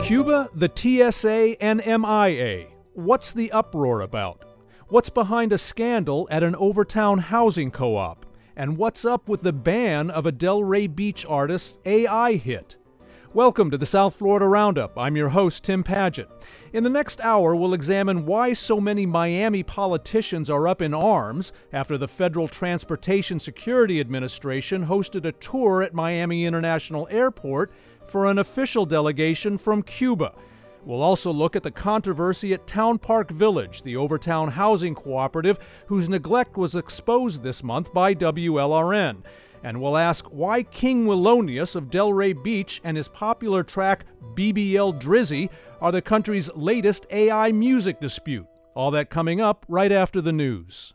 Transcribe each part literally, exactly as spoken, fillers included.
Cuba, the T S A, and M I A. What's the uproar about? What's behind a scandal at an Overtown housing co-op? And what's up with the ban of a Delray Beach artist's A I hit? Welcome to the South Florida Roundup. I'm your host, Tim Padgett. In the next hour, we'll examine why so many Miami politicians are up in arms after the Federal Transportation Security Administration hosted a tour at Miami International Airport for an official delegation from Cuba. We'll also look at the controversy at Town Park Village, the Overtown housing cooperative whose neglect was exposed this month by W L R N. And we'll ask why King Willonius of Delray Beach and his popular track B B L Drizzy are the country's latest A I music dispute. All that coming up right after the news.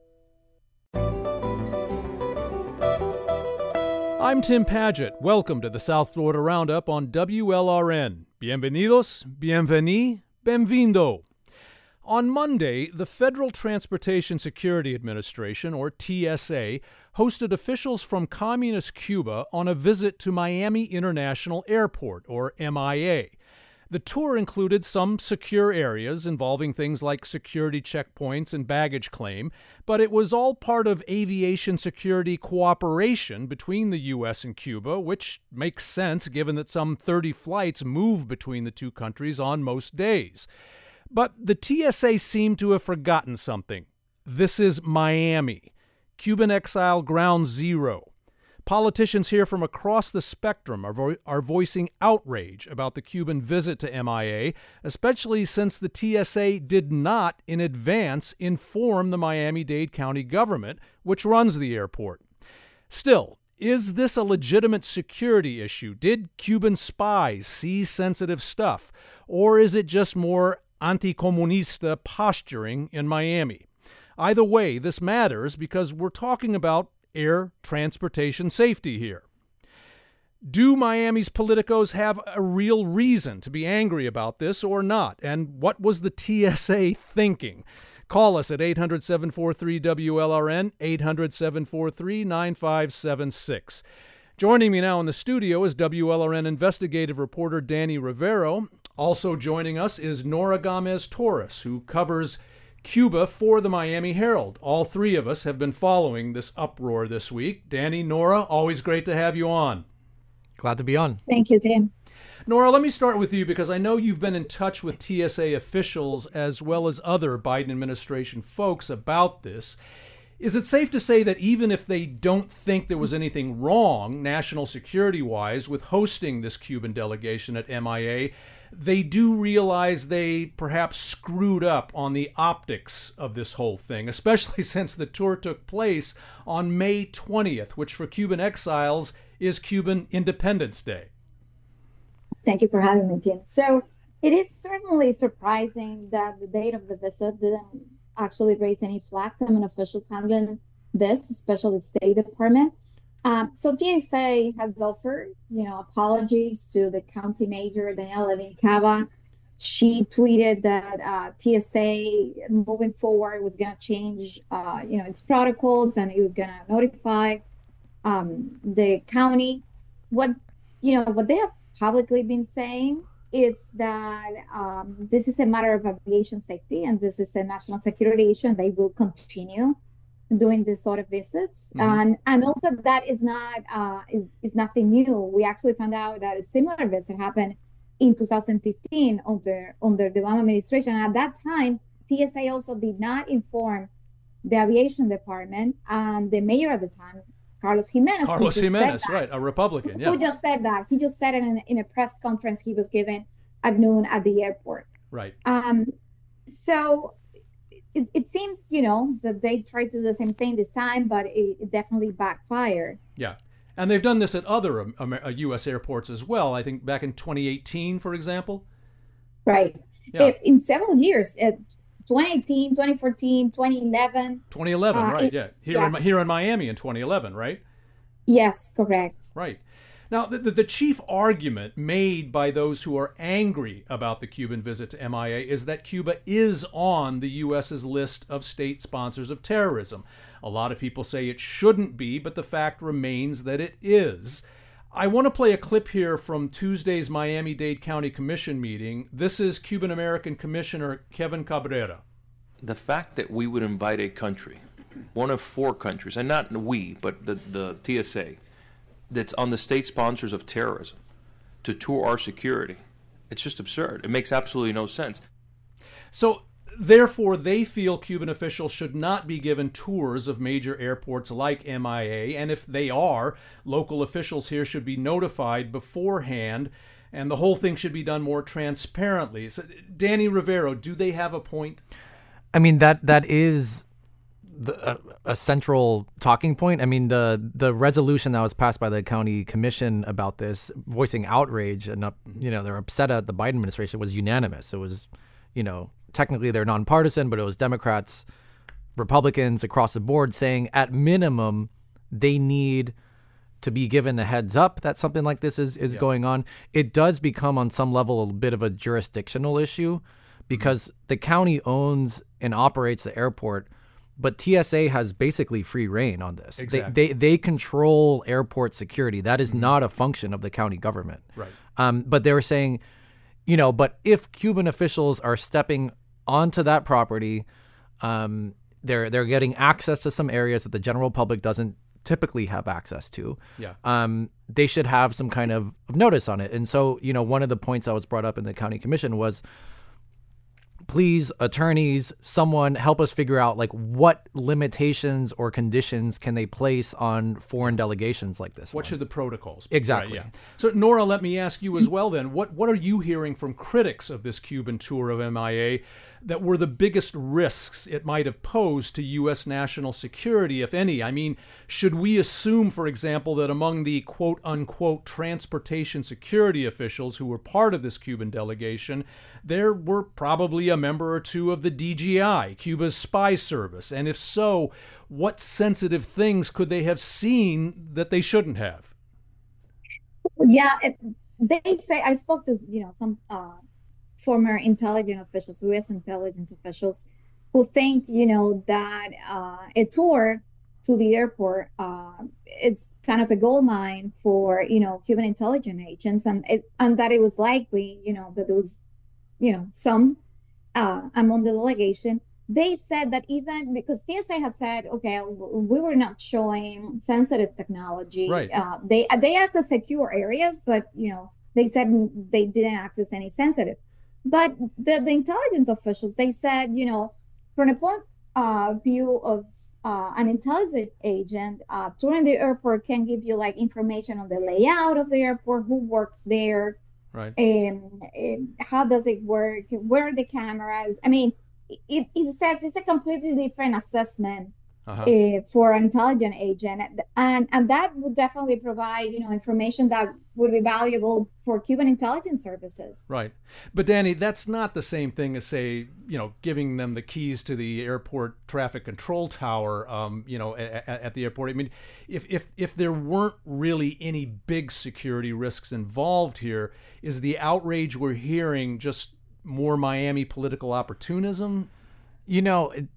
I'm Tim Padgett. Welcome to the South Florida Roundup on W L R N. Bienvenidos, bienveni, benvindo. On Monday, the Federal Transportation Security Administration, or T S A, hosted officials from Communist Cuba on a visit to Miami International Airport, or M I A. The tour included some secure areas involving things like security checkpoints and baggage claim, but it was all part of aviation security cooperation between the U S and Cuba, which makes sense given that some thirty flights move between the two countries on most days. But the T S A seemed to have forgotten something. This is Miami, Cuban exile ground zero. Politicians here from across the spectrum are, vo- are voicing outrage about the Cuban visit to M I A, especially since the T S A did not in advance inform the Miami-Dade County government, which runs the airport. Still, is this a legitimate security issue? Did Cuban spies see sensitive stuff? Or is it just more anti-comunista posturing in Miami? Either way, this matters because we're talking about air transportation safety here. Do Miami's politicos have a real reason to be angry about this or not? And what was the T S A thinking? Call us at eight hundred, seven four three, W L R N, eight hundred, seven four three, nine five seven six. Joining me now in the studio is W L R N investigative reporter Danny Rivero. Also joining us is Nora Gomez-Torres, who covers Cuba for the Miami Herald. All three of us have been following this uproar this week. Danny, Nora, always great to have you on. Glad to be on. Thank you, Tim. Nora, let me start with you because I know you've been in touch with T S A officials as well as other Biden administration folks about this. Is it safe to say that even if they don't think there was anything wrong, national security-wise, with hosting this Cuban delegation at M I A, they do realize they perhaps screwed up on the optics of this whole thing, especially since the tour took place on May twentieth, which for Cuban exiles is Cuban Independence Day? Thank you for having me, Tim. So it is certainly surprising that the date of the visit didn't actually raise any flags. I mean, officials handling this, especially the State Department. Um, so T S A has offered, you know, apologies to the county major, Daniela Levin Cava. She tweeted that uh, T S A moving forward was going to change, uh, you know, its protocols, and it was going to notify um, the county. What, you know, what they have publicly been saying is that um, this is a matter of aviation safety, and this is a national security issue, and they will continue doing this sort of visits. Mm-hmm. and and also that is not uh is, is nothing new. We actually found out that a similar visit happened in two thousand fifteen under under the Obama administration. At that time, T S A also did not inform the aviation department, and the mayor at the time, Carlos Jimenez, Carlos Jimenez, right, a Republican, yeah. Who just said that. He just said it in, in a press conference he was given at noon at the airport. Right. Um so It, it seems, you know, that they tried to do the same thing this time, but it, it definitely backfired. Yeah. And they've done this at other um, U S airports as well. I think back in twenty eighteen, for example. Right. Yeah. It, in several years, uh, twenty eighteen, twenty fourteen, twenty eleven. twenty eleven, uh, right, it, yeah. Here, yes. in, here in Miami in twenty eleven, right? Yes, correct. Right. Now, the, the chief argument made by those who are angry about the Cuban visit to M I A is that Cuba is on the U S's list of state sponsors of terrorism. A lot of people say it shouldn't be, but the fact remains that it is. I want to play a clip here from Tuesday's Miami-Dade County Commission meeting. This is Cuban-American Commissioner Kevin Cabrera. The fact that we would invite a country, one of four countries, and not we, but the, the T S A, that's on the state sponsors of terrorism, to tour our security, it's just absurd. It makes absolutely no sense. So, therefore, they feel Cuban officials should not be given tours of major airports like M I A, and if they are, local officials here should be notified beforehand, and the whole thing should be done more transparently. So, Danny Rivero, do they have a point? I mean, that that is the, a, a central talking point. I mean, the the resolution that was passed by the county commission about this, voicing outrage and, up, you know, they're upset at the Biden administration, was unanimous. It was, you know, technically they're nonpartisan, but it was Democrats, Republicans across the board saying at minimum they need to be given a heads up that something like this is, is yeah. going on. It does become on some level a bit of a jurisdictional issue because mm-hmm. the county owns and operates the airport, but T S A has basically free reign on this. Exactly. They, they they control airport security. That is mm-hmm. not a function of the county government. Right. Um, but they were saying, you know, but if Cuban officials are stepping onto that property, um, they're they're getting access to some areas that the general public doesn't typically have access to. Yeah. Um, they should have some kind of, of notice on it. And so, you know, one of the points that was brought up in the county commission was, please, attorneys, someone help us figure out like what limitations or conditions can they place on foreign delegations like this. What one. should the protocols be? Exactly. Right, yeah. So Nora, let me ask you as well then, what, what are you hearing from critics of this Cuban tour of M I A that were the biggest risks it might have posed to U S national security, if any? I mean, should we assume, for example, that among the quote unquote transportation security officials who were part of this Cuban delegation, there were probably a member or two of the D G I, Cuba's spy service? And if so, what sensitive things could they have seen that they shouldn't have? Yeah, it, they say, I spoke to, you know, some uh, former intelligence officials, U S intelligence officials, who think, you know, that uh, a tour to the airport, uh, it's kind of a gold mine for, you know, Cuban intelligence agents, and it, and that it was likely, you know, that there was, you know, some uh, among the delegation. They said that even because T S A had said, okay, we were not showing sensitive technology. Right. Uh, they they had the secure areas, but, you know, they said they didn't access any sensitive. But the, the intelligence officials, they said, you know, from the point of uh, view of uh, an intelligence agent, uh, touring the airport can give you like information on the layout of the airport, who works there, right? And, and how does it work? Where are the cameras? I mean, it, it says it's a completely different assessment uh-huh. uh, for an intelligence agent, and and that would definitely provide, you know, information that would be valuable for Cuban intelligence services. Right. But Danny, that's not the same thing as, say, you know, giving them the keys to the airport traffic control tower, um, you know, at, at the airport. I mean, if, if, if there weren't really any big security risks involved here, is the outrage we're hearing just more Miami political opportunism? You know, it,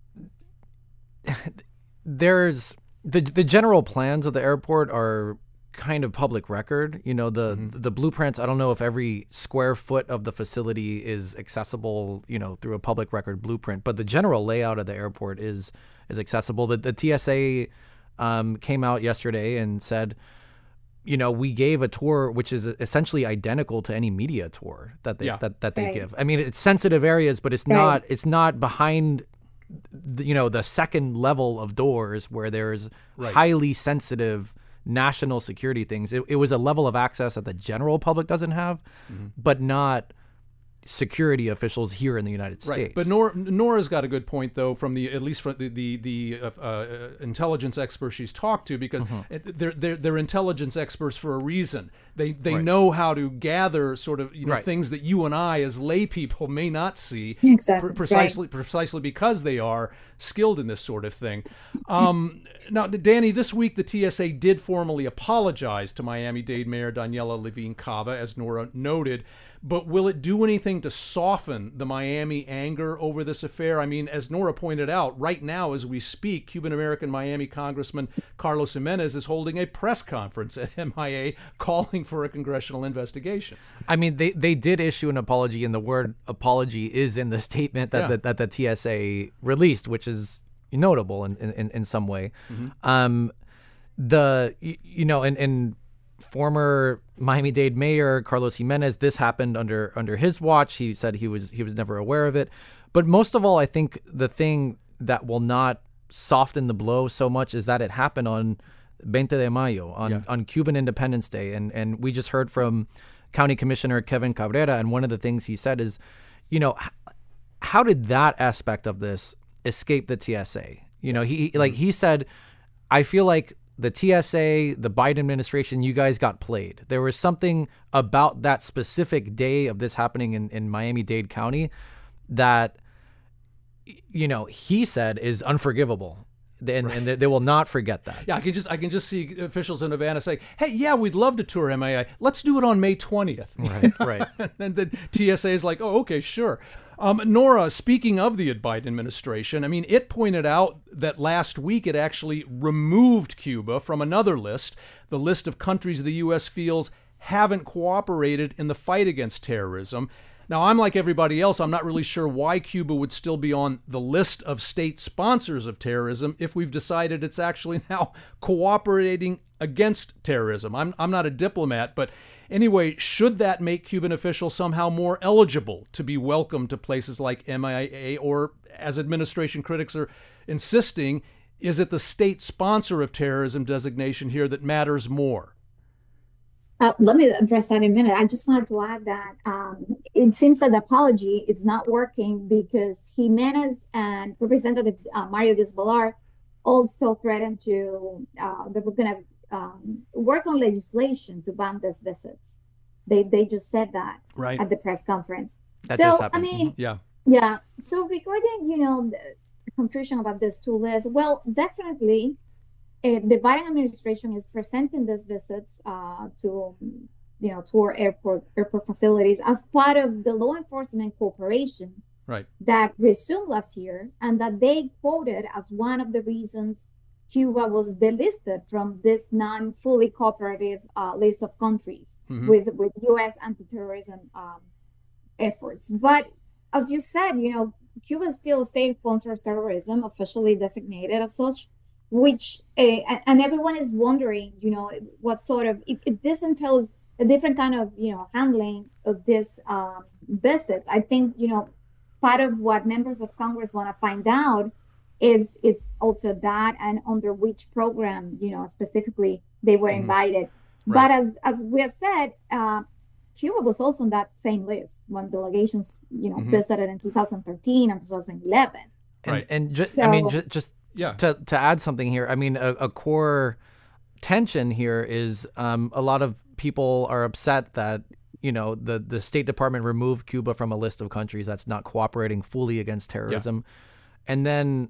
there's the the general plans of the airport are kind of public record. You know, the mm-hmm. the blueprints, I don't know if every square foot of the facility is accessible, you know, through a public record blueprint, but the general layout of the airport is is accessible. The, the T S A um, came out yesterday and said, you know, we gave a tour which is essentially identical to any media tour that they yeah. that, that they right. give. I mean, it's sensitive areas, but it's right. not it's not behind the, you know, the second level of doors where there's right. highly sensitive national security things. It, it was a level of access that the general public doesn't have, mm-hmm. but not security officials here in the United States. Right. But Nora, Nora's got a good point, though, from the at least from the the, the uh, uh, intelligence experts she's talked to, because mm-hmm. it, they're, they're they're intelligence experts for a reason. They they right. know how to gather sort of, you know, right. things that you and I as lay people may not see, exactly pr- precisely right. precisely because they are skilled in this sort of thing. Um, now, Danny, this week the T S A did formally apologize to Miami-Dade Mayor Daniela Levine Cava, as Nora noted. But will it do anything to soften the Miami anger over this affair? I mean, as Nora pointed out, right now as we speak, Cuban-American Miami Congressman Carlos Jimenez is holding a press conference at M I A calling for a congressional investigation. I mean, they, they did issue an apology, and the word apology is in the statement that, Yeah. the, that the T S A released, which is notable in, in, in some way. Mm-hmm. Um, the, you, you know, and, and former Miami-Dade Mayor Carlos Jimenez, this happened under under his watch. He said he was he was never aware of it. But most of all, I think the thing that will not soften the blow so much is that it happened on veinte de mayo, on, Yeah. on Cuban Independence Day. And and we just heard from County Commissioner Kevin Cabrera, and one of the things he said is, you know, h- how did that aspect of this escape the T S A? You know, he like he said, I feel like the T S A, the Biden administration, you guys got played. There was something about that specific day of this happening in, in Miami-Dade County that, you know, he said is unforgivable. And, right. and they, they will not forget that. Yeah, I can just I can just see officials in Havana say, "Hey, yeah, we'd love to tour M I A. Let's do it on May twentieth." Right, right. And the T S A is like, "Oh, okay, sure." Um, Nora, speaking of the Biden administration, I mean, it pointed out that last week it actually removed Cuba from another list, the list of countries the U S feels haven't cooperated in the fight against terrorism. Now, I'm like everybody else. I'm not really sure why Cuba would still be on the list of state sponsors of terrorism if we've decided it's actually now cooperating against terrorism. I'm I'm not a diplomat, but anyway, should that make Cuban officials somehow more eligible to be welcomed to places like M I A, or, as administration critics are insisting, is it the state sponsor of terrorism designation here that matters more? Uh, let me address that in a minute. I just wanted to add that um, it seems that the apology is not working because Jimenez and Representative uh, Mario Diaz-Balart also threatened to, uh, they were going to um, work on legislation to ban these visits. They they just said that right. at the press conference. That so, just happened. I mean, yeah. Yeah. So regarding, you know, the confusion about these two lists, well, definitely, Uh, the Biden administration is presenting these visits uh, to, you know, to our airport airport facilities as part of the law enforcement cooperation right. that resumed last year, and that they quoted as one of the reasons Cuba was delisted from this non-fully cooperative uh, list of countries mm-hmm. with with U S anti-terrorism um, efforts. But as you said, you know, Cuba is still a state sponsor of terrorism, officially designated as such. Which uh, and everyone is wondering, you know, what sort of if, if this entails a different kind of, you know, handling of this um, visits. I think, you know, part of what members of Congress want to find out is it's also that, and under which program, you know, specifically they were mm-hmm. invited. Right. But as as we have said, uh, Cuba was also on that same list when delegations, you know, mm-hmm. visited in two thousand thirteen and two thousand eleven. And, right. and ju- so, I mean, ju- just. Yeah. To to add something here, I mean, a, a core tension here is um, a lot of people are upset that, you know, the, the State Department removed Cuba from a list of countries that's not cooperating fully against terrorism. Yeah. And then,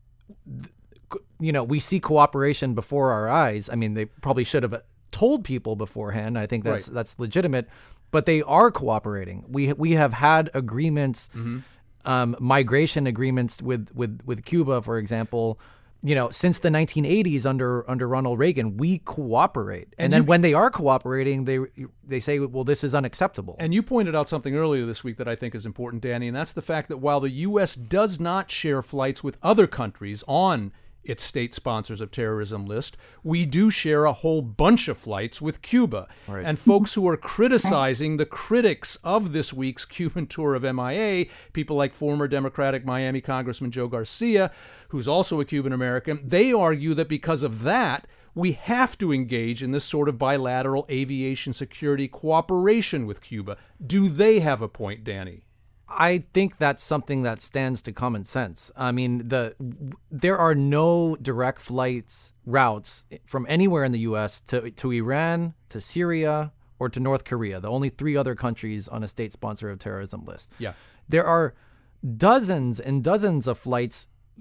you know, we see cooperation before our eyes. I mean, they probably should have told people beforehand. I think that's right. that's legitimate, but they are cooperating. We we have had agreements. Mm-hmm. Um, migration agreements with, with, with Cuba, for example, you know, since the nineteen eighties under under Ronald Reagan, we cooperate. And, and then you, when they are cooperating, they they say, well, this is unacceptable. And you pointed out something earlier this week that I think is important, Danny, and that's the fact that while the U S does not share flights with other countries on its state sponsors of terrorism list, we do share a whole bunch of flights with Cuba. Right. And folks who are criticizing the critics of this week's Cuban tour of M I A, people like former Democratic Miami Congressman Joe Garcia, who's also a Cuban American, they argue that because of that, we have to engage in this sort of bilateral aviation security cooperation with Cuba. Do they have a point, Danny? I think that's something that stands to common sense. I mean, the there are no direct flights routes from anywhere in the U S to to Iran, to Syria, or to North Korea, the only three other countries on a state sponsor of terrorism list. Yeah. There are dozens and dozens of flights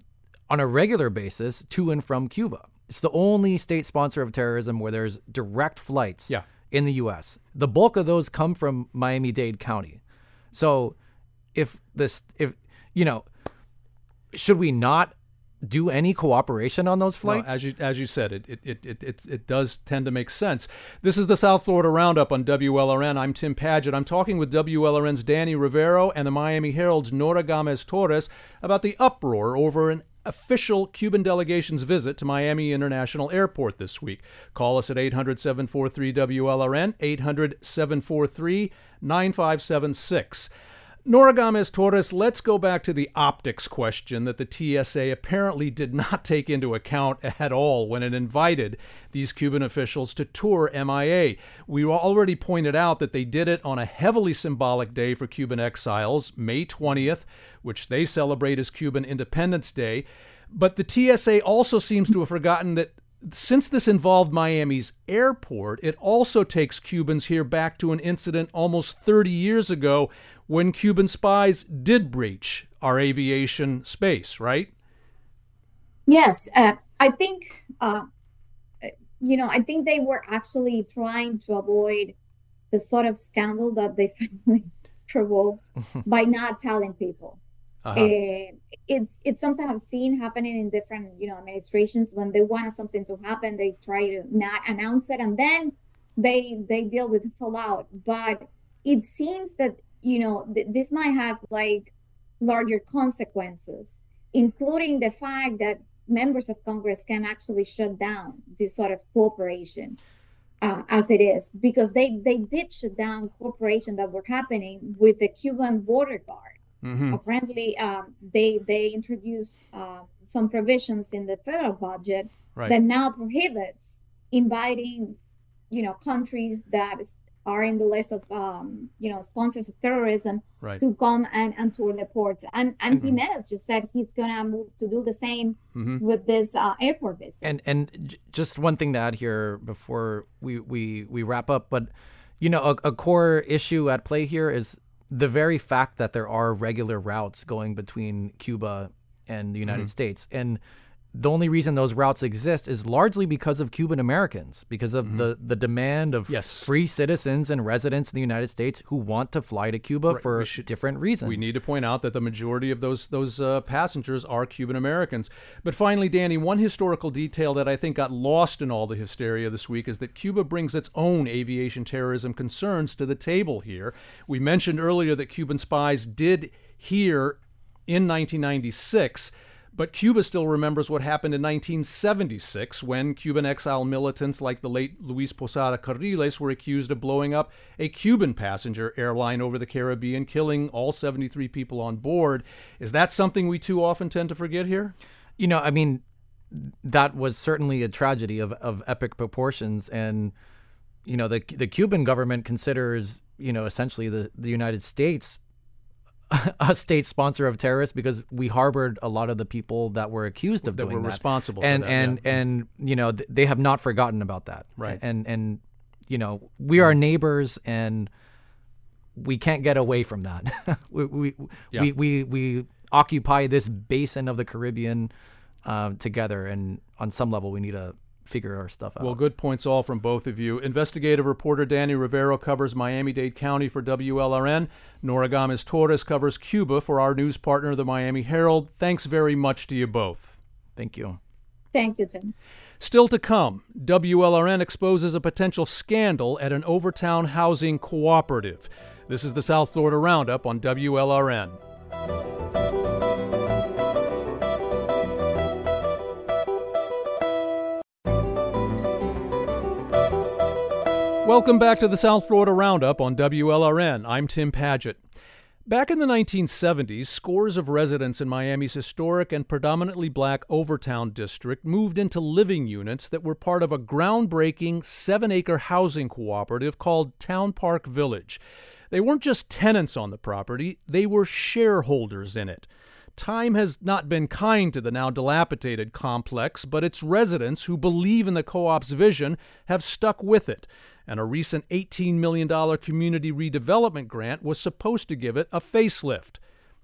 on a regular basis to and from Cuba. It's the only state sponsor of terrorism where there's direct flights Yeah. in the U S. The bulk of those come from Miami-Dade County. So if this, if, you know, should we not do any cooperation on those flights? No, as you as you said, it it, it it it it does tend to make sense. This is the South Florida Roundup on W L R N. I'm Tim Padgett. I'm talking with W L R N's Danny Rivero and the Miami Herald's Nora Gomez Torres about the uproar over an official Cuban delegation's visit to Miami International Airport this week. Call us at eight hundred, seven four three, W L R N, eight hundred, seven four three, nine five seven six. Nora Gomez Torres, let's go back to the optics question that the T S A apparently did not take into account at all when it invited these Cuban officials to tour M I A. We already pointed out that they did it on a heavily symbolic day for Cuban exiles, May twentieth, which they celebrate as Cuban Independence Day. But the T S A also seems to have forgotten that since this involved Miami's airport, it also takes Cubans here back to an incident almost thirty years ago when Cuban spies did breach our aviation space, right? Yes, uh, I think, uh, you know, I think they were actually trying to avoid the sort of scandal that they finally provoked by not telling people. Uh-huh. Uh, it's it's something I've seen happening in different, you know, administrations. When they want something to happen, they try to not announce it, and then they they deal with the fallout. But it seems that, you know, th- this might have like larger consequences, including the fact that members of Congress can actually shut down this sort of cooperation uh, as it is, because they they did shut down cooperation that were happening with the Cuban border guard. Mm-hmm. Apparently, um, they they introduced uh, some provisions in the federal budget Right. that now prohibits inviting, you know, countries that is, are in the list of, um, you know, sponsors of terrorism Right. to come and, and tour the ports. And and Mhm. Jimenez just said he's gonna move to do the same Mm-hmm. with this uh, airport visit. And and j- just one thing to add here before we we, we wrap up, but you know, a, a core issue at play here is the very fact that there are regular routes going between Cuba and the United Mhm. States. And the only reason those routes exist is largely because of Cuban Americans, because of Mhm. the, the demand of Yes. free citizens and residents in the United States who want to fly to Cuba Right. for We should- different reasons. We need to point out that the majority of those those uh, passengers are Cuban Americans. But finally, Danny, one historical detail that I think got lost in all the hysteria this week is that Cuba brings its own aviation terrorism concerns to the table here. We mentioned earlier that Cuban spies did here in nineteen ninety-six. But Cuba still remembers what happened in nineteen seventy-six when Cuban exile militants like the late Luis Posada Carriles were accused of blowing up a Cuban passenger airline over the Caribbean, killing all seventy-three people on board. Is that something we too often tend to forget here? You know, I mean, that was certainly a tragedy of, of epic proportions. And, you know, the the Cuban government considers, you know, essentially the, the United States a state sponsor of terrorists because we harbored a lot of the people that were accused of That doing were that. responsible and for that, and yeah. and you know, th- they have not forgotten about that. Right. And and you know, we are neighbors and we can't get away from that. we we, Yeah. we we we occupy this basin of the Caribbean um, together, and on some level we need to figure our stuff out. Well, good points all from both of you. Investigative reporter Danny Rivero covers Miami-Dade County for W L R N. Nora Gomez Torres covers Cuba for our news partner, the Miami Herald. Thanks very much to you both. Thank you. Thank you, Tim. Still to come, W L R N exposes a potential scandal at an Overtown housing cooperative. This is the South Florida Roundup on W L R N. Welcome back to the South Florida Roundup on W L R N. I'm Tim Padgett. Back in the nineteen seventies, scores of residents in Miami's historic and predominantly black Overtown district moved into living units that were part of a groundbreaking seven-acre housing cooperative called Town Park Village. They weren't just tenants on the property, they were shareholders in it. Time has not been kind to the now dilapidated complex, but its residents who believe in the co-op's vision have stuck with it. And a recent eighteen million dollars community redevelopment grant was supposed to give it a facelift.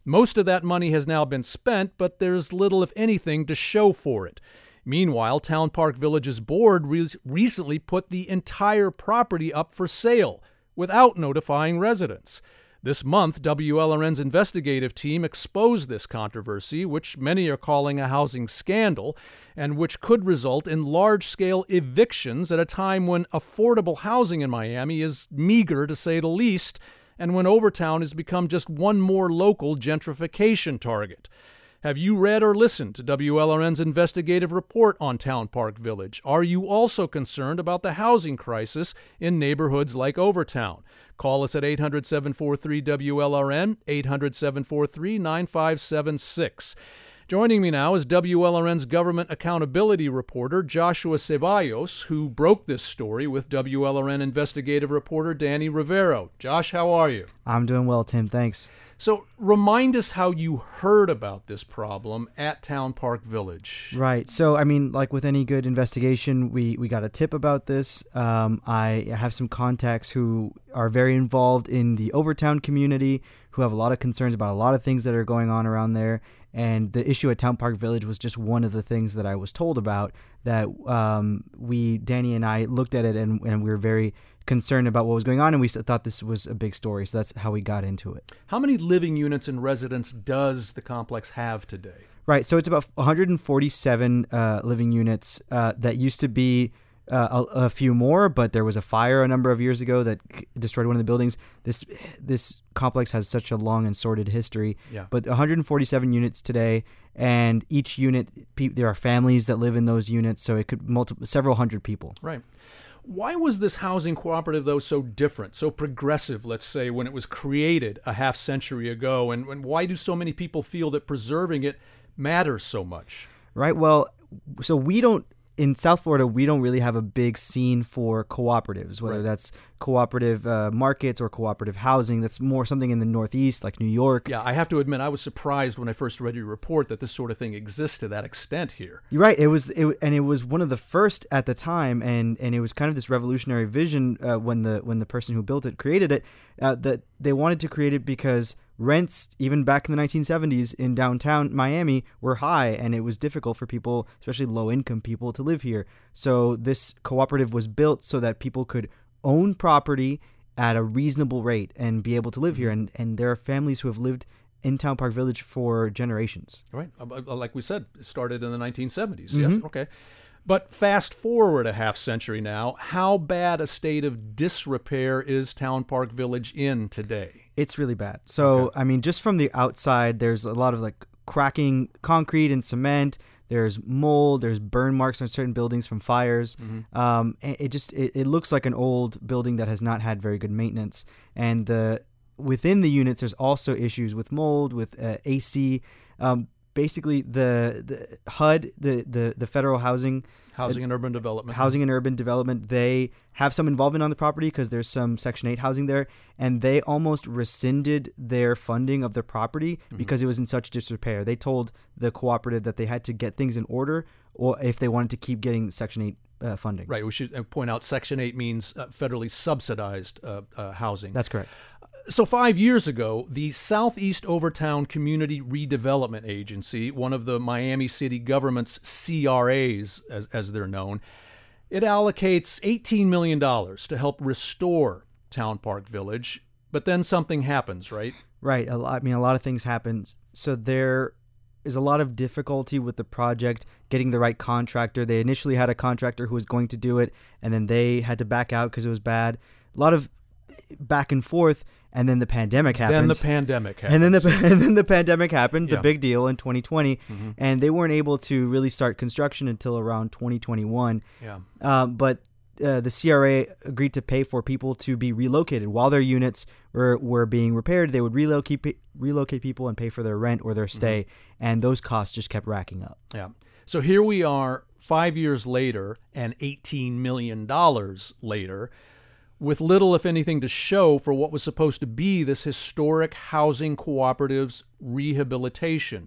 Most of that money has now been spent, but there's little, if anything, to show for it. Meanwhile, Town Park Village's board re- recently put the entire property up for sale without notifying residents. This month, W L R N's investigative team exposed this controversy, which many are calling a housing scandal, and which could result in large-scale evictions at a time when affordable housing in Miami is meager, to say the least, and when Overtown has become just one more local gentrification target. Have you read or listened to W L R N's investigative report on Town Park Village? Are you also concerned about the housing crisis in neighborhoods like Overtown? Call us at eight hundred, seven four three, W L R N, eight hundred, seven four three, nine five seven six. Joining me now is W L R N's government accountability reporter, Joshua Ceballos, who broke this story with W L R N investigative reporter Danny Rivero. Josh, how are you? I'm doing well, Tim. Thanks. So remind us how you heard about this problem at Town Park Village. Right. So, I mean, like with any good investigation, we, we got a tip about this. Um, I have some contacts who are very involved in the Overtown community, who have a lot of concerns about a lot of things that are going on around there. And the issue at Town Park Village was just one of the things that I was told about, that um, we, Danny and I, looked at it and, and we were very concerned about what was going on, and we thought this was a big story. So that's how we got into it. How many living units and residents does the complex have today? Right. So it's about one hundred forty-seven uh, living units. Uh, that used to be uh, a, a few more, but there was a fire a number of years ago that destroyed one of the buildings. This this complex has such a long and sordid history. Yeah. But one hundred forty-seven units today, and each unit, pe- there are families that live in those units, so it could multiple several hundred people. Right. Why was this housing cooperative, though, so different, so progressive, let's say, when it was created a half century ago? And, and why do so many people feel that preserving it matters so much? Right. Well, so we don't, in South Florida, we don't really have a big scene for cooperatives, whether Right. that's cooperative uh, markets or cooperative housing. That's more something in the Northeast, like New York. Yeah, I have to admit, I was surprised when I first read your report that this sort of thing exists to that extent here. You're right. It was, it, and it was one of the first at the time, and, and it was kind of this revolutionary vision uh, when the when the person who built it created it. Uh, that they wanted to create it because rents, even back in the nineteen seventies in downtown Miami, were high, and it was difficult for people, especially low-income people, to live here. So this cooperative was built so that people could own property at a reasonable rate and be able to live here. And, and there are families who have lived in Town Park Village for generations. Right. Uh, Like we said, it started in the nineteen seventies. Mm-hmm. Yes. Okay. But fast forward a half century now, how bad a state of disrepair is Town Park Village in today? It's really bad. So, Okay. I mean, just from the outside, there's a lot of like cracking concrete and cement. There's mold. There's burn marks on certain buildings from fires. Mm-hmm. Um, and it just it, it looks like an old building that has not had very good maintenance. And the within the units, there's also issues with mold, with uh, A C. Um, basically, the the H U D, the the the federal housing. Housing and Urban Development. Housing and Urban Development, they have some involvement on the property because there's some Section eight housing there, and they almost rescinded their funding of the property mm-hmm. because it was in such disrepair. They told the cooperative that they had to get things in order, or if they wanted to keep getting Section eight uh, funding. Right. We should point out Section eight means uh, federally subsidized uh, uh, housing. That's correct. So five years ago, the Southeast Overtown Community Redevelopment Agency, one of the Miami City government's C R As, as, as they're known, it allocates eighteen million dollars to help restore Town Park Village. But then something happens, right? Right. A lot, I mean, a lot of things happen. So there is a lot of difficulty with the project, getting the right contractor. They initially had a contractor who was going to do it, and then they had to back out because it was bad. A lot of back and forth. And then the pandemic happened. Then the pandemic happened. And then the and then the pandemic happened, the Yeah. big deal in twenty twenty, Mm-hmm. and they weren't able to really start construction until around twenty twenty-one. Yeah. Um, but uh, the C R A agreed to pay for people to be relocated while their units were, were being repaired. They would relocate relocate people and pay for their rent or their stay, mm-hmm. and those costs just kept racking up. Yeah. So here we are, five years later, and eighteen million dollars later, with little, if anything, to show for what was supposed to be this historic housing cooperative's rehabilitation.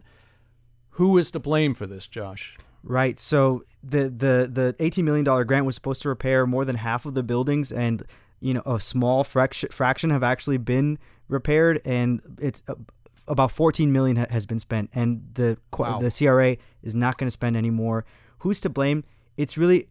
Who is to blame for this, Josh? Right. So the the the eighteen million dollars grant was supposed to repair more than half of the buildings, and you know a small fraction fraction have actually been repaired, and it's uh, about fourteen million ha- has been spent, and the Wow. the C R A is not going to spend any more. Who's to blame? It's really,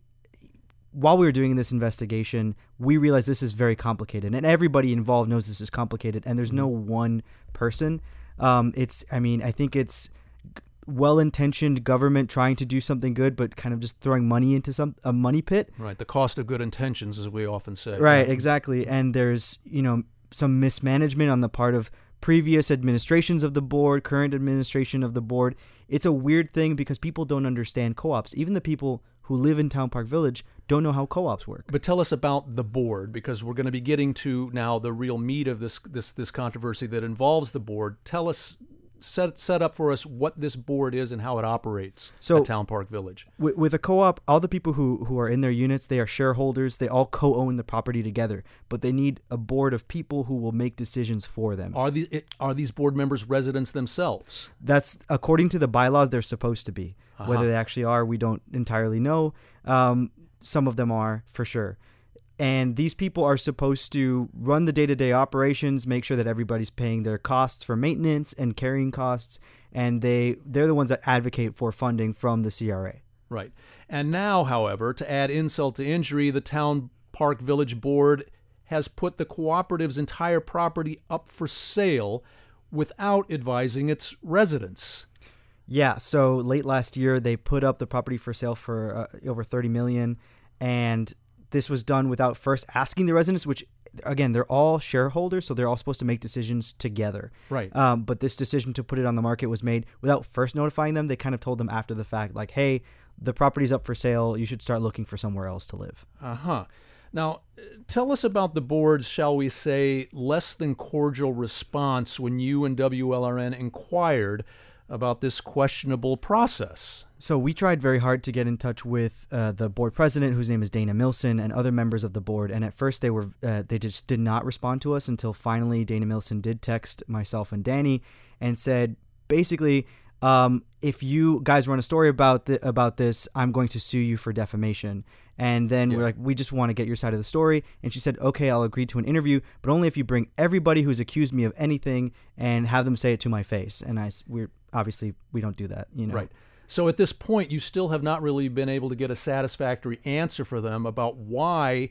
while we were doing this investigation, we realized this is very complicated, and everybody involved knows this is complicated, and there's no one person. Um, it's, I mean, I think it's well-intentioned government trying to do something good, but kind of just throwing money into some a money pit. Right. The cost of good intentions, as we often say. Right, exactly. And there's, you know, some mismanagement on the part of previous administrations of the board, current administration of the board. It's a weird thing because people don't understand co-ops. Even the people who live in Town Park Village don't know how co-ops work. But tell us about the board, because we're going to be getting to now the real meat of this this this controversy that involves the board. Tell us, set set up for us what this board is and how it operates So- at Town Park Village. With, with a co-op, all the people who, who are in their units, they are shareholders. They all co-own the property together, but they need a board of people who will make decisions for them. Are these are these board members residents themselves? That's according to the bylaws, they're supposed to be. Uh-huh. Whether they actually are, we don't entirely know. Um, some of them are, for sure. And these people are supposed to run the day-to-day operations, make sure that everybody's paying their costs for maintenance and carrying costs, and they, they're the ones that advocate for funding from the C R A. Right. And now, however, to add insult to injury, the Town Park Village Board has put the cooperative's entire property up for sale without advising its residents. Yeah, so late last year, they put up the property for sale for uh, over thirty million dollars, and this was done without first asking the residents, which, again, they're all shareholders, so they're all supposed to make decisions together. Right. Um, but this decision to put it on the market was made without first notifying them. They kind of told them after the fact, like, hey, the property's up for sale. You should start looking for somewhere else to live. Uh-huh. Now, uh, tell us about the board's, shall we say, less than cordial response when you and W L R N inquired about this questionable process. So we tried very hard to get in touch with uh, the board president, whose name is Dana Milson, and other members of the board. And at first, they were uh, they just did not respond to us until finally Dana Milson did text myself and Danny and said, basically, um, if you guys run a story about the, about this, I'm going to sue you for defamation. And then Yeah. we're like, we just want to get your side of the story. And she said, okay, I'll agree to an interview, but only if you bring everybody who's accused me of anything and have them say it to my face. And I, s- we're obviously we don't do that, you know. Right. So at this point, you still have not really been able to get a satisfactory answer for them about why,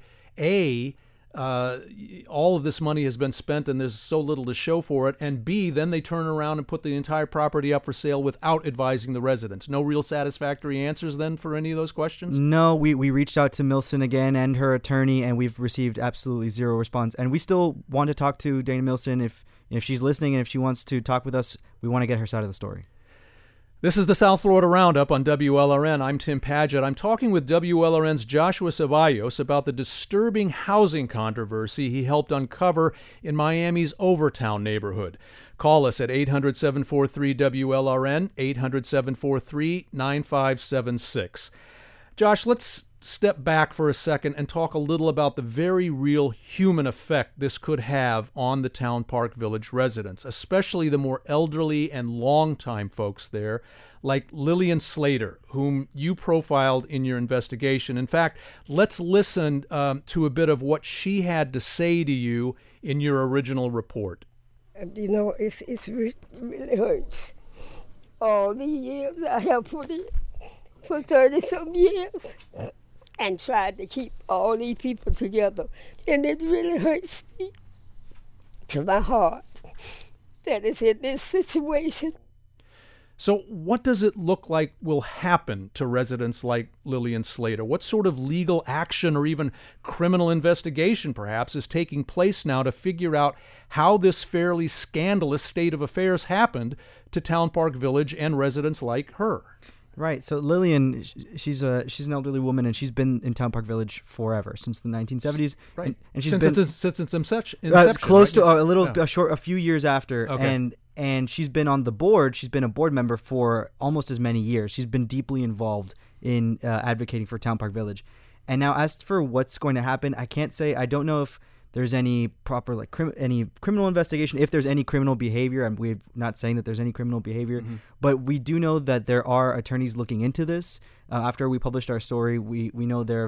A, uh, all of this money has been spent and there's so little to show for it, and B, then they turn around and put the entire property up for sale without advising the residents. No real satisfactory answers then for any of those questions? No, we, we reached out to Milson again and her attorney, and we've received absolutely zero response. And we still want to talk to Dana Milson if if she's listening and if she wants to talk with us. We want to get her side of the story. This is the South Florida Roundup on W L R N. I'm Tim Padgett. I'm talking with W L R N's Joshua Ceballos about the disturbing housing controversy he helped uncover in Miami's Overtown neighborhood. Call us at eight hundred, seven four three, W L R N, eight hundred, seven four three, nine five seven six. Josh, let's step back for a second and talk a little about the very real human effect this could have on the Town Park Village residents, especially the more elderly and longtime folks there, like Lillian Slater, whom you profiled in your investigation. In fact, let's listen um, to a bit of what she had to say to you in your original report. You know, it's, it's re- really hurts. All the years I have put in, for thirty-some years, and tried to keep all these people together. And it really hurts me to my heart that it's in this situation. So what does it look like will happen to residents like Lillian Slater? What sort of legal action or even criminal investigation, perhaps, is taking place now to figure out how this fairly scandalous state of affairs happened to Town Park Village and residents like her? Right. So Lillian, sh- she's a she's an elderly woman, and she's been in Town Park Village forever, since the nineteen seventies. Right. And, and she's since, been it's, since its inception, uh, inception, close right? to a little Yeah. a short, a few years after, Okay. and and she's been on the board. She's been a board member for almost as many years. She's been deeply involved in uh, advocating for Town Park Village. And now, as for what's going to happen, I can't say. I don't know if there's any proper like crim- any criminal investigation, if there's any criminal behavior. And we're not saying that there's any criminal behavior, Mm-hmm. but we do know that there are attorneys looking into this. Uh, after we published our story, we we know there have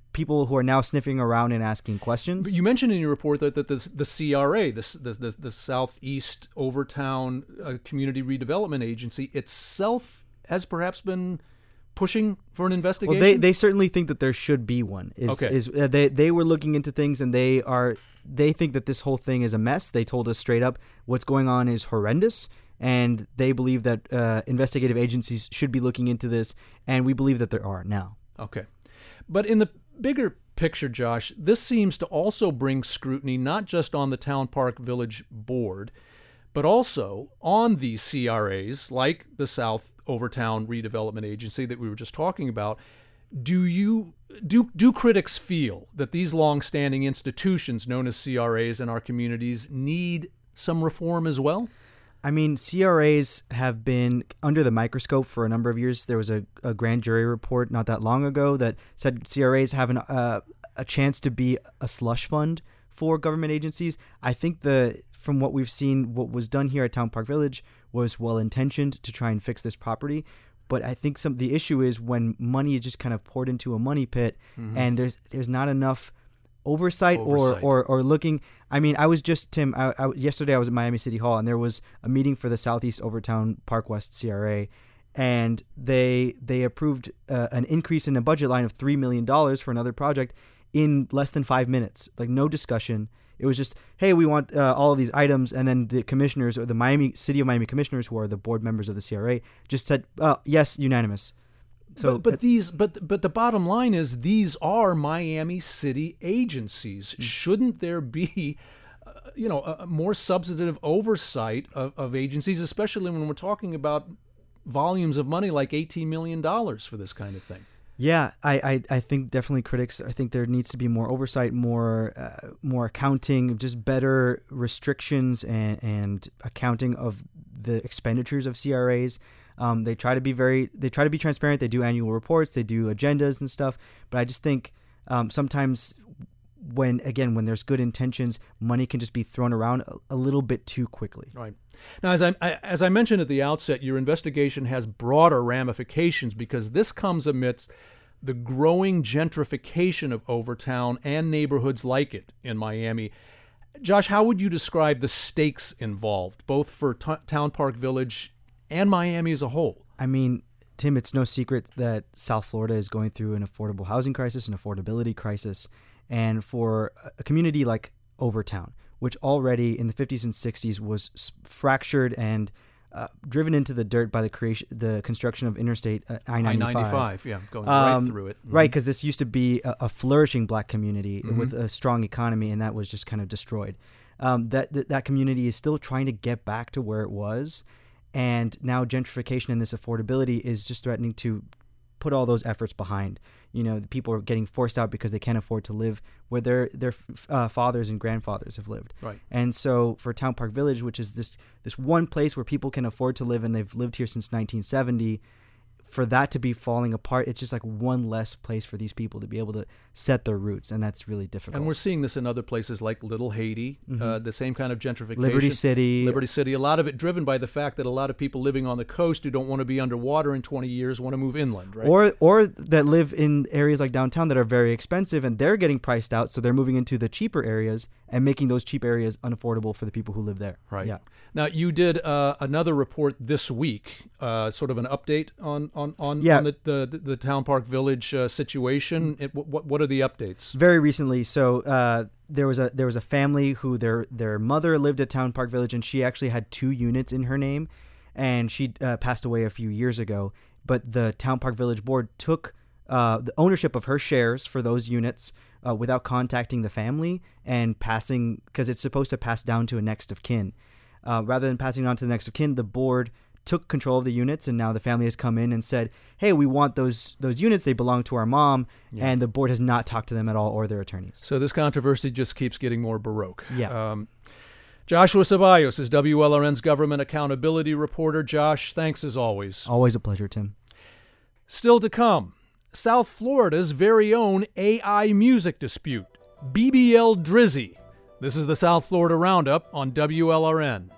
people who are now sniffing around and asking questions. But you mentioned in your report that, that the, the C R A, the, the, the, the Southeast Overtown uh, Community Redevelopment Agency itself has perhaps been pushing for an investigation? Well, they, they certainly think that there should be one. Is, Okay. Is, uh, they, they were looking into things, and they are they think that this whole thing is a mess. They told us straight up what's going on is horrendous, and they believe that uh, investigative agencies should be looking into this, and we believe that there are now. Okay. But in the bigger picture, Josh, this seems to also bring scrutiny not just on the Town Park Village Board, but also on these C R As like the South Overtown Redevelopment Agency that we were just talking about. Do you do do critics feel that these long-standing institutions known as C R As in our communities need some reform as well? I mean, C R As have been under the microscope for a number of years. There was a, a grand jury report not that long ago that said C R As have an, uh, a chance to be a slush fund for government agencies. I think the from what we've seen, what was done here at Town Park Village was well-intentioned to try and fix this property. But I think some the issue is when money is just kind of poured into a money pit, mm-hmm. and there's there's not enough oversight, oversight. Or, or or looking. I mean, I was just Tim. I, I, yesterday I was at Miami City Hall, and there was a meeting for the Southeast Overtown Park West C R A, and they they approved uh, an increase in a budget line of three million dollars for another project in less than five minutes. Like no discussion. It was just, hey, we want uh, all of these items, and then the commissioners or the Miami City of Miami commissioners, who are the board members of the C R A, just said, uh, yes, unanimous. So, but, but these, but but the bottom line is these are Miami City agencies. Mm-hmm. Shouldn't there be, uh, you know, a, a more substantive oversight of, of agencies, especially when we're talking about volumes of money like eighteen million dollars for this kind of thing? Yeah, I, I, I think definitely critics, I think there needs to be more oversight, more uh, more accounting, just better restrictions and, and accounting of the expenditures of C R As. Um, they try to be very, they try to be transparent. They do annual reports, they do agendas and stuff. But I just think um, sometimes when, again, when there's good intentions, money can just be thrown around a, a little bit too quickly. Right. Now, as I, I as I mentioned at the outset, your investigation has broader ramifications because this comes amidst the growing gentrification of Overtown and neighborhoods like it in Miami. Josh, how would you describe the stakes involved, both for T- Town Park Village and Miami as a whole? I mean, Tim, it's no secret that South Florida is going through an affordable housing crisis, an affordability crisis. And for a community like Overtown, which already in the fifties and sixties was fractured and uh, driven into the dirt by the creation, the construction of Interstate uh, I ninety-five. I ninety-five, yeah, going um, right through it. Mm-hmm. Right, because this used to be a, a flourishing black community mm-hmm. with a strong economy, and that was just kind of destroyed. Um, that, that that community is still trying to get back to where it was, and now gentrification and this affordability is just threatening to put all those efforts behind. You know, the people are getting forced out because they can't afford to live where their their uh, fathers and grandfathers have lived. Right. And so for Town Park Village, which is this this one place where people can afford to live and they've lived here since nineteen seventy, for that to be falling apart, it's just like one less place for these people to be able to set their roots, and that's really difficult. And we're seeing this in other places like Little Haiti, mm-hmm. uh, the same kind of gentrification. Liberty City. Liberty City, a lot of it driven by the fact that a lot of people living on the coast who don't want to be underwater in twenty years want to move inland, right? Or or that live in areas like downtown that are very expensive, and they're getting priced out, so they're moving into the cheaper areas and making those cheap areas unaffordable for the people who live there. Right. Yeah. Now, you did uh, another report this week, uh, sort of an update on on, on, yeah. on the, the the Town Park Village uh, situation. It, what what are the updates? Very recently, so uh, there was a there was a family who their their mother lived at Town Park Village, and she actually had two units in her name, and she uh, passed away a few years ago. But the Town Park Village Board took uh, the ownership of her shares for those units uh, without contacting the family and passing, because it's supposed to pass down to a next of kin. Uh, rather than passing it on to the next of kin, the board took control of the units, and now the family has come in and said, hey, we want those those units. They belong to our mom, yeah. and the board has not talked to them at all or their attorneys. So this controversy just keeps getting more baroque. Yeah. Um, Joshua Ceballos is W L R N's government accountability reporter. Josh, thanks as always. Always a pleasure, Tim. Still to come, South Florida's very own A I music dispute, B B L Drizzy. This is the South Florida Roundup on W L R N.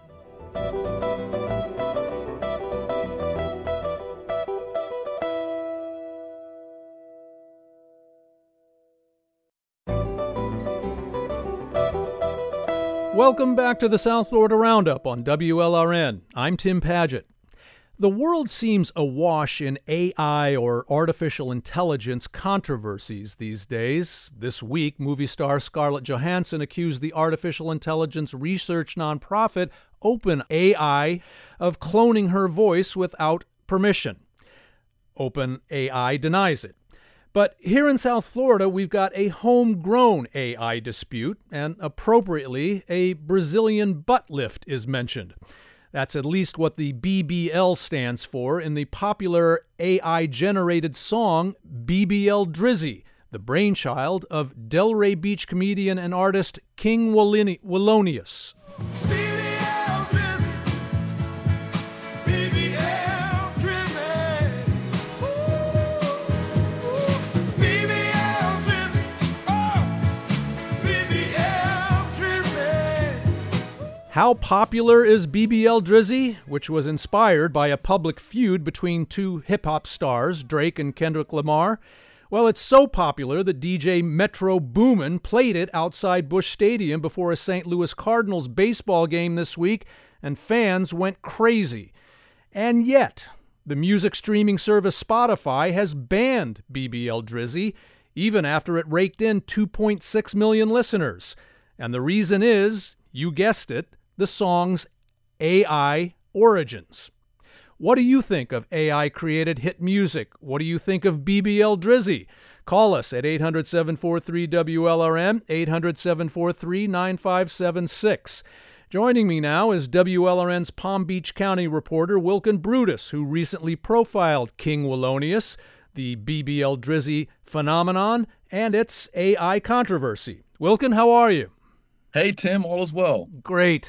Welcome back to the South Florida Roundup on W L R N. I'm Tim Paget. The world seems awash in A I or artificial intelligence controversies these days. This week, movie star Scarlett Johansson accused the artificial intelligence research nonprofit OpenAI of cloning her voice without permission. OpenAI denies it. But here in South Florida, we've got a homegrown A I dispute, and appropriately, a Brazilian butt lift is mentioned. That's at least what the B B L stands for in the popular A I-generated song B B L Drizzy, the brainchild of Delray Beach comedian and artist King Wallenius. How popular is B B L Drizzy, which was inspired by a public feud between two hip-hop stars, Drake and Kendrick Lamar? Well, it's so popular that D J Metro Boomin played it outside Busch Stadium before a Saint Louis Cardinals baseball game this week, and fans went crazy. And yet, the music streaming service Spotify has banned B B L Drizzy, even after it raked in two point six million listeners. And the reason is, you guessed it, the song's A I origins. What do you think of A I-created hit music? What do you think of B B L Drizzy? Call us at eight hundred, seven four three, W L R N, eight hundred, seven four three, nine five seven six. Joining me now is W L R N's Palm Beach County reporter Wilkin Brutus, who recently profiled King Wallenius, the B B L Drizzy phenomenon, and its A I controversy. Wilkin, how are you? Hey, Tim, all is well. Great.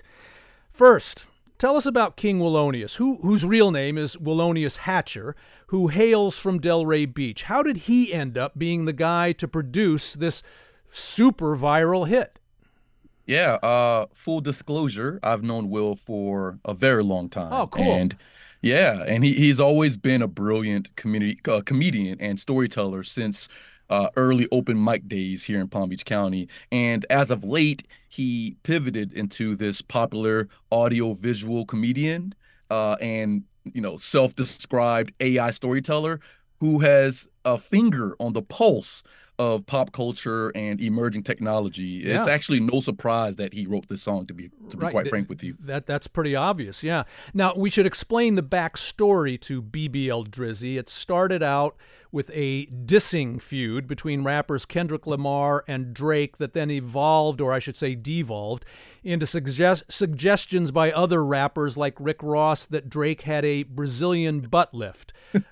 First, tell us about King Wallenius, who, whose real name is Wallenius Hatcher, who hails from Delray Beach. How did he end up being the guy to produce this super viral hit? Yeah, uh, full disclosure, I've known Will for a very long time. Oh, cool. And yeah, and he, he's always been a brilliant community, uh, comedian and storyteller since Uh, early open mic days here in Palm Beach County. And as of late, he pivoted into this popular audio visual comedian uh, and, you know, self-described A I storyteller who has a finger on the pulse of pop culture and emerging technology. Yeah. It's actually no surprise that he wrote this song, to be to be Right. quite Th- frank with you. That That's pretty obvious, yeah. Now, we should explain the backstory to B B L Drizzy. It started out with a dissing feud between rappers Kendrick Lamar and Drake that then evolved, or I should say devolved, into suggest- suggestions by other rappers like Rick Ross that Drake had a Brazilian butt lift.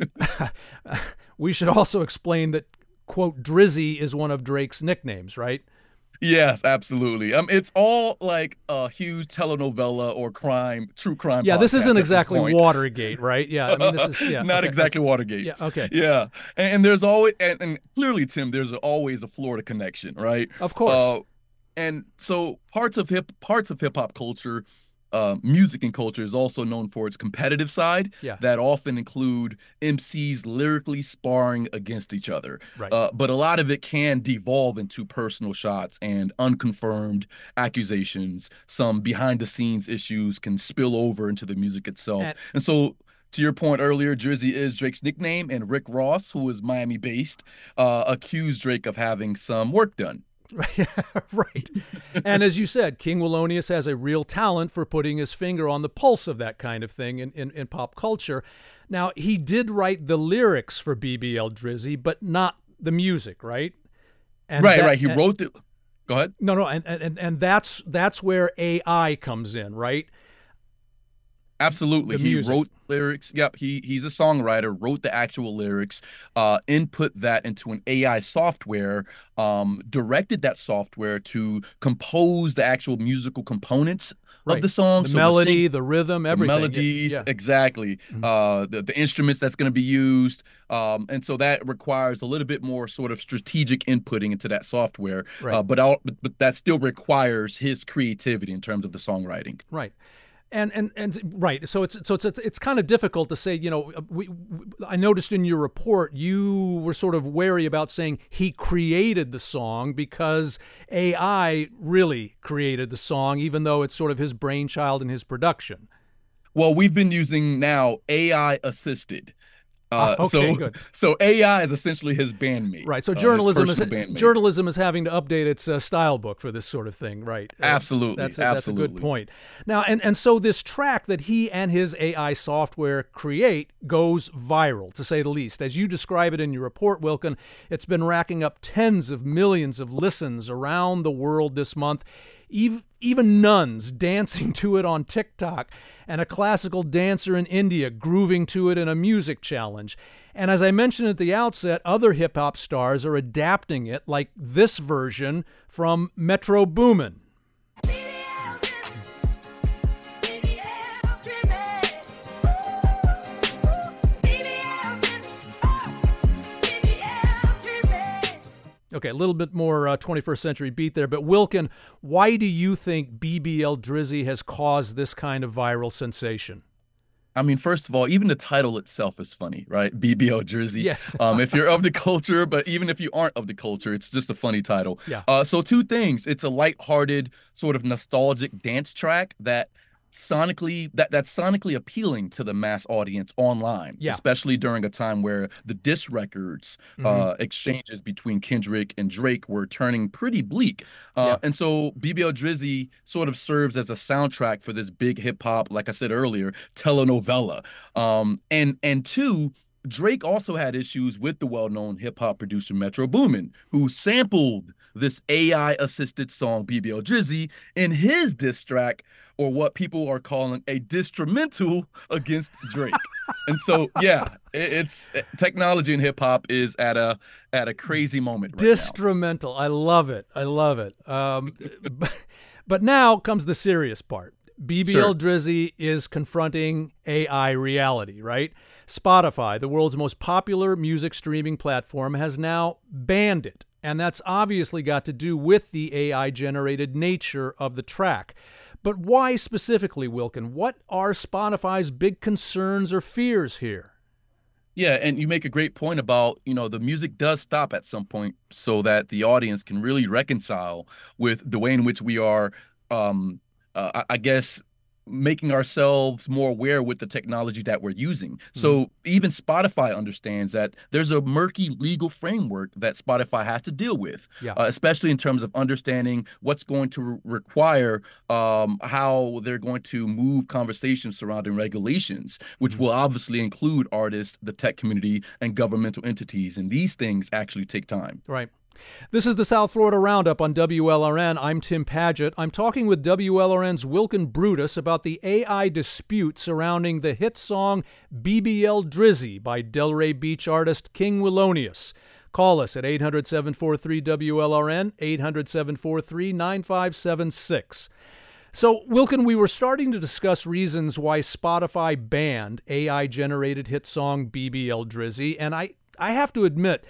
We should also explain that, quote, Drizzy is one of Drake's nicknames, right? Yes, absolutely. Um, it's all like a huge telenovela or crime, true crime. Yeah, this podcast isn't at exactly point. Watergate, right? Yeah, I mean, this is yeah, not okay. exactly Watergate. Yeah, okay. Yeah, and, and there's always and, and clearly, Tim, there's always a Florida connection, right? Of course. Uh, and so parts of hip parts of hip hop culture, uh, music and culture is also known for its competitive side. Yeah. That often include M Cs lyrically sparring against each other. Right. Uh, but a lot of it can devolve into personal shots and unconfirmed accusations. Some behind the scenes issues can spill over into the music itself. And- and so, to your point earlier, Drizzy is Drake's nickname, and Rick Ross, who is Miami-based, uh, accused Drake of having some work done. Right. Right. And as you said, King Wallenius has a real talent for putting his finger on the pulse of that kind of thing in, in, in pop culture. Now, he did write the lyrics for B B L Drizzy, but not the music, right? And right, that- right. He and- wrote the. Go ahead. No, no, and, and and that's that's where A I comes in, right? Absolutely. The He music. wrote lyrics. Yep. He he's a songwriter, wrote the actual lyrics, uh, input that into an A I software, um, directed that software to compose the actual musical components Right. of the song. The So melody, sing- the rhythm, the everything. melodies, Yeah. exactly. Mhm. Uh, the, the instruments that's going to be used. Um, and so that requires a little bit more sort of strategic inputting into that software. Right. Uh, but, all, but but that still requires his creativity in terms of the songwriting. Right. And and and right, so it's so it's it's, it's kind of difficult to say. You know, we, we I noticed in your report you were sort of wary about saying he created the song because A I really created the song, even though it's sort of his brainchild and his production. Well, we've been using now A I assisted. Uh, Ah, okay, so, good. so A I is essentially his bandmate. Right. So uh, his journalism is personal bandmate. journalism is having to update its uh, style book for this sort of thing, right? Uh, Absolutely. That's a, that's a absolutely. good point. Now, and and so this track that he and his A I software create goes viral, to say the least. As you describe it in your report, Wilkin, it's been racking up tens of millions of listens around the world this month. Even, even nuns dancing to it on TikTok, and a classical dancer in India grooving to it in a music challenge. And as I mentioned at the outset, other hip-hop stars are adapting it, like this version from Metro Boomin. Okay, a little bit more uh, twenty-first century beat there, but Wilkin, why do you think B B L Drizzy has caused this kind of viral sensation? I mean, first of all, even the title itself is funny, right? B B L Drizzy. Yes. um, if you're of the culture, but even if you aren't of the culture, it's just a funny title. Yeah. Uh, so two things. It's a lighthearted, sort of nostalgic dance track that sonically that that's sonically appealing to the mass audience online, Yeah. especially during a time where the diss records Mhm. uh exchanges between Kendrick and Drake were turning pretty bleak. Uh Yeah. and so B B L Drizzy sort of serves as a soundtrack for this big hip hop, like I said earlier, telenovela. Um and and two, Drake also had issues with the well-known hip-hop producer Metro Boomin, who sampled this A I-assisted song B B L Drizzy in his diss track, or what people are calling a distrumental against Drake. And so, yeah, it, it's technology in hip-hop is at a at a crazy moment right now. Distrumental. I love it. I love it. Um, but, but now comes the serious part. B B L Sure. Drizzy is confronting A I reality, right? Spotify, the world's most popular music streaming platform, has now banned it. And that's obviously got to do with the A I-generated nature of the track. But why specifically, Wilkin? What are Spotify's big concerns or fears here? Yeah, and you make a great point about, you know, the music does stop at some point so that the audience can really reconcile with the way in which we are, um, uh, I I guess, making ourselves more aware with the technology that we're using. So even Spotify understands that there's a murky legal framework that Spotify has to deal with, Yeah. uh, especially in terms of understanding what's going to re- require, um, how they're going to move conversations surrounding regulations, which will obviously include artists, the tech community, and governmental entities. And these things actually take time. Right. This is the South Florida Roundup on W L R N. I'm Tim Paget. I'm talking with W L R N's Wilkin Brutus about the A I dispute surrounding the hit song B B L Drizzy by Delray Beach artist King Willonius. Call us at eight hundred, seven four three, W L R N, eight hundred, seven four three, nine five seven six. So, Wilkin, we were starting to discuss reasons why Spotify banned A I-generated hit song B B L Drizzy, and I, I have to admit,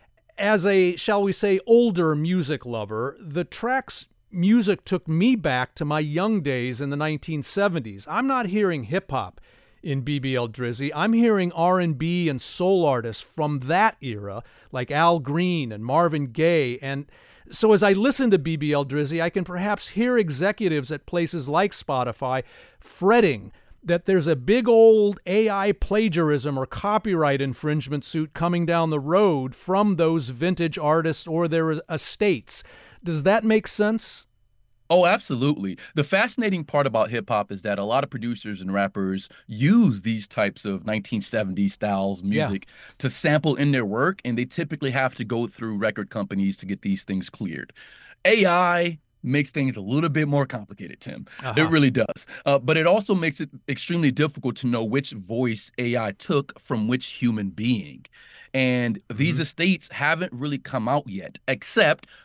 as a, shall we say, older music lover, the track's music took me back to my young days in the nineteen seventies. I'm not hearing hip-hop in B B L Drizzy. I'm hearing R and B and soul artists from that era, like Al Green and Marvin Gaye. And so as I listen to B B L Drizzy, I can perhaps hear executives at places like Spotify fretting that there's a big old A I plagiarism or copyright infringement suit coming down the road from those vintage artists or their estates. Does that make sense? Oh, absolutely. The fascinating part about hip hop is that a lot of producers and rappers use these types of nineteen seventies styles music to sample in their work, and they typically have to go through record companies to get these things cleared. A I makes things a little bit more complicated, Tim. Uh-huh. It really does. Uh, but it also makes it extremely difficult to know which voice A I took from which human being. And these estates haven't really come out yet, except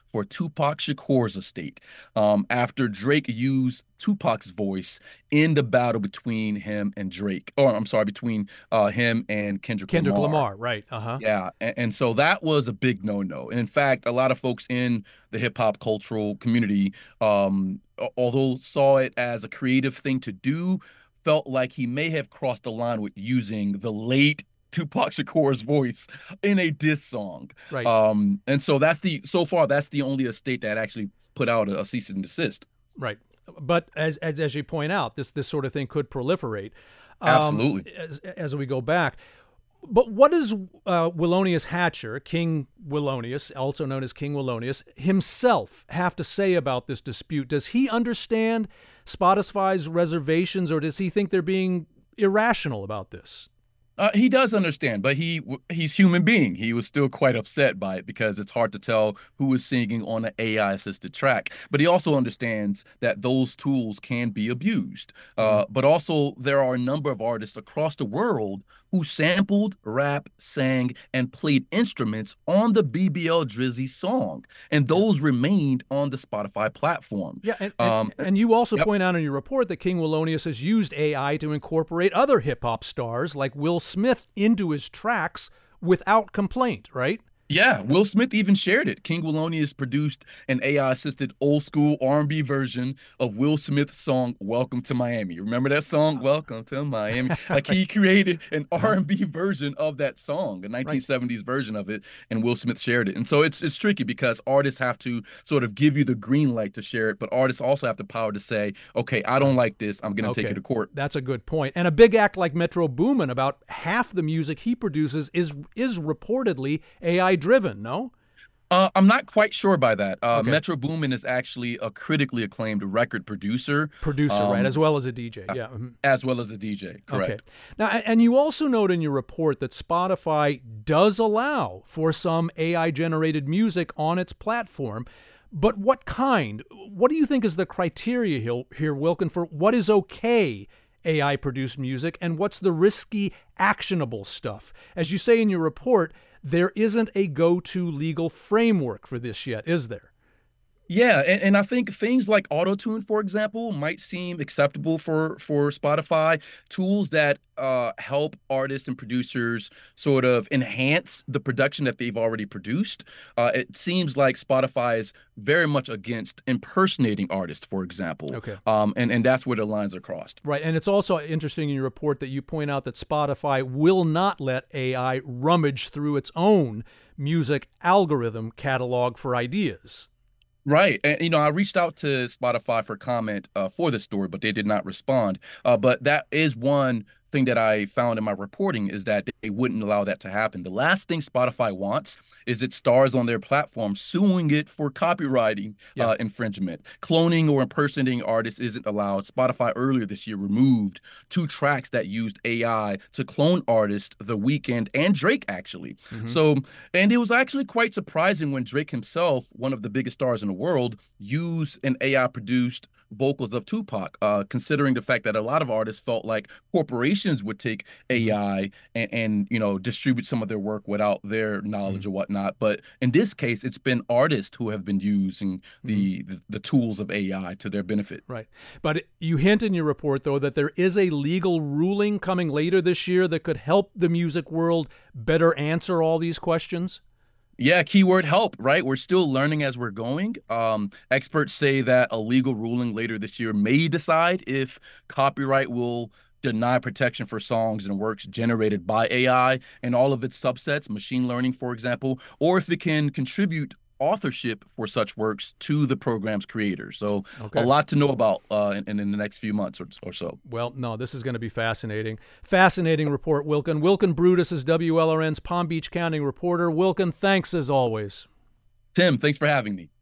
for Tupac Shakur's estate um, after Drake used Tupac's voice in the battle between him and Drake. Or I'm sorry, between uh, him and Kendrick, Kendrick Lamar. Lamar, right? Uh-huh. Yeah, and, and so that was a big no-no. In fact, a lot of folks in the hip hop cultural community, um, although saw it as a creative thing to do, felt like he may have crossed the line with using the late Tupac Shakur's voice in a diss song. Right. Um, and so that's the so far that's the only estate that actually put out a, a cease and desist. Right. But as as as you point out, this this sort of thing could proliferate. Um, Absolutely. As, as we go back. But what does uh, Willonius Hatcher, King Willonius, also known as King Willonius, himself have to say about this dispute? Does he understand Spotify's reservations, or does he think they're being irrational about this? Uh, he does understand, but he he's human being. He was still quite upset by it because it's hard to tell who is singing on an A I-assisted track. But he also understands that those tools can be abused. Uh, mm-hmm. But also, there are a number of artists across the world who sampled, rap, sang, and played instruments on the B B L Drizzy song, and those remained on the Spotify platform. Yeah, and, and, um, and you also yep. point out in your report that King Willonius has used A I to incorporate other hip-hop stars like Will Smith into his tracks without complaint, right? Yeah, Will Smith even shared it. King Willonius produced an A I-assisted old-school R and B version of Will Smith's song "Welcome to Miami." Remember that song, "Welcome to Miami"? Like he created an R and B version of that song, a nineteen seventies right. version of it, and Will Smith shared it. And so it's it's tricky because artists have to sort of give you the green light to share it, but artists also have the power to say, "Okay, I don't like this. I'm going to okay. take it to court." That's a good point. And a big act like Metro Boomin, about half the music he produces is is reportedly A I driven, no? Uh, I'm not quite sure by that. Uh, okay. Metro Boomin is actually a critically acclaimed record producer. Producer, um, right, as well as a D J, yeah. As well as a D J, correct. Okay. Now, and you also note in your report that Spotify does allow for some A I-generated music on its platform, but what kind? What do you think is the criteria here, Wilkin, for what is okay A I-produced music, and what's the risky, actionable stuff? As you say in your report, there isn't a go-to legal framework for this yet, is there? Yeah, and, and I think things like auto-tune, for example, might seem acceptable for, for Spotify. Tools that uh, help artists and producers sort of enhance the production that they've already produced. Uh, it seems like Spotify is very much against impersonating artists, for example. Okay. Um, and, and that's where the lines are crossed. Right, and it's also interesting in your report that you point out that Spotify will not let A I rummage through its own music algorithm catalog for ideas. Right. And, you know, I reached out to Spotify for comment uh, for this story, but they did not respond. Uh, but that is one thing that I found in my reporting, is that they wouldn't allow that to happen. The last thing Spotify wants is its stars on their platform suing it for copywriting yeah. uh, infringement. Cloning or impersonating artists isn't allowed. Spotify earlier this year removed two tracks that used A I to clone artists, The Weeknd and Drake, actually. Mm-hmm. So, and it was actually quite surprising when Drake himself, one of the biggest stars in the world, used an A I-produced vocals of Tupac, uh, considering the fact that a lot of artists felt like corporations would take A I and, and you know, distribute some of their work without their knowledge mm-hmm. or whatnot. But in this case, it's been artists who have been using the, mm-hmm. the, the tools of A I to their benefit. Right. But you hint in your report, though, that there is a legal ruling coming later this year that could help the music world better answer all these questions. Yeah, keyword help, right? We're still learning as we're going. Um, experts say that a legal ruling later this year may decide if copyright will deny protection for songs and works generated by A I and all of its subsets, machine learning, for example, or if it can contribute authorship for such works to the program's creators. So okay. a lot to know about uh, in, in the next few months or, or so. Well, no, this is going to be fascinating. Fascinating report, Wilkin. Wilkin Brutus is W L R N's Palm Beach County reporter. Wilkin, thanks as always. Tim, thanks for having me.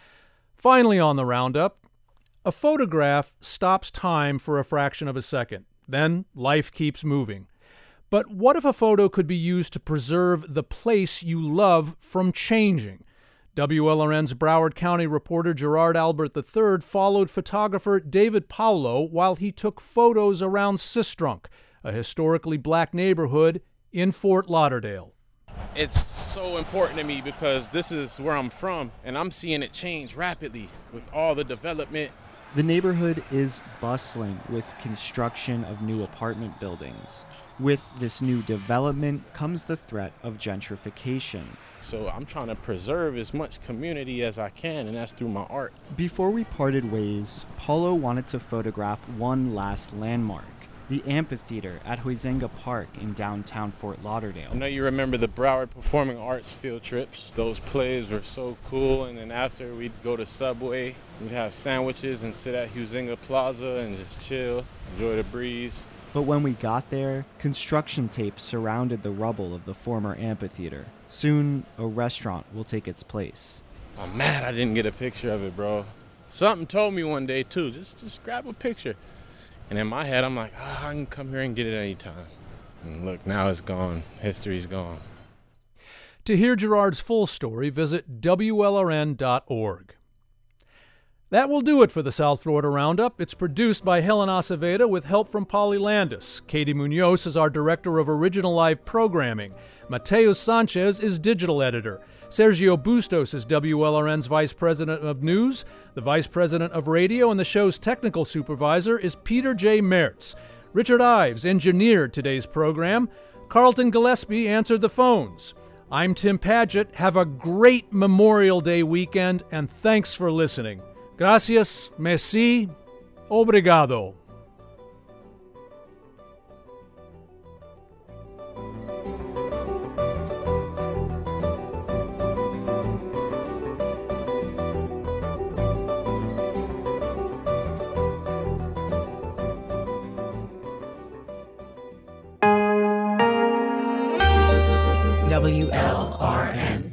Finally on the roundup, a photograph stops time for a fraction of a second. Then life keeps moving. But what if a photo could be used to preserve the place you love from changing? W L R N's Broward County reporter Gerard Albert the third followed photographer David Paulo while he took photos around Sistrunk, a historically black neighborhood in Fort Lauderdale. It's so important to me because this is where I'm from, and I'm seeing it change rapidly with all the development. The neighborhood is bustling with construction of new apartment buildings. With this new development comes the threat of gentrification. So I'm trying to preserve as much community as I can, and that's through my art. Before we parted ways, Paulo wanted to photograph one last landmark, the amphitheater at Huizenga Park in downtown Fort Lauderdale. I know you remember the Broward Performing Arts field trips. Those plays were so cool, and then after we'd go to Subway, we'd have sandwiches and sit at Huizenga Plaza and just chill, enjoy the breeze. But when we got there, construction tape surrounded the rubble of the former amphitheater. Soon, a restaurant will take its place. I'm mad I didn't get a picture of it, bro. Something told me one day, too, just, just grab a picture. And in my head, I'm like, oh, I can come here and get it anytime. And look, now it's gone. History's gone. To hear Gerard's full story, visit W L R N dot org. That will do it for the South Florida Roundup. It's produced by Helen Aceveda with help from Polly Landis. Katie Munoz is our Director of Original Live Programming. Mateus Sanchez is Digital Editor. Sergio Bustos is W L R N's Vice President of News. The Vice President of Radio and the show's Technical Supervisor is Peter J. Mertz. Richard Ives engineered today's program. Carlton Gillespie answered the phones. I'm Tim Padgett. Have a great Memorial Day weekend, and thanks for listening. Gracias, merci, obrigado. W L R N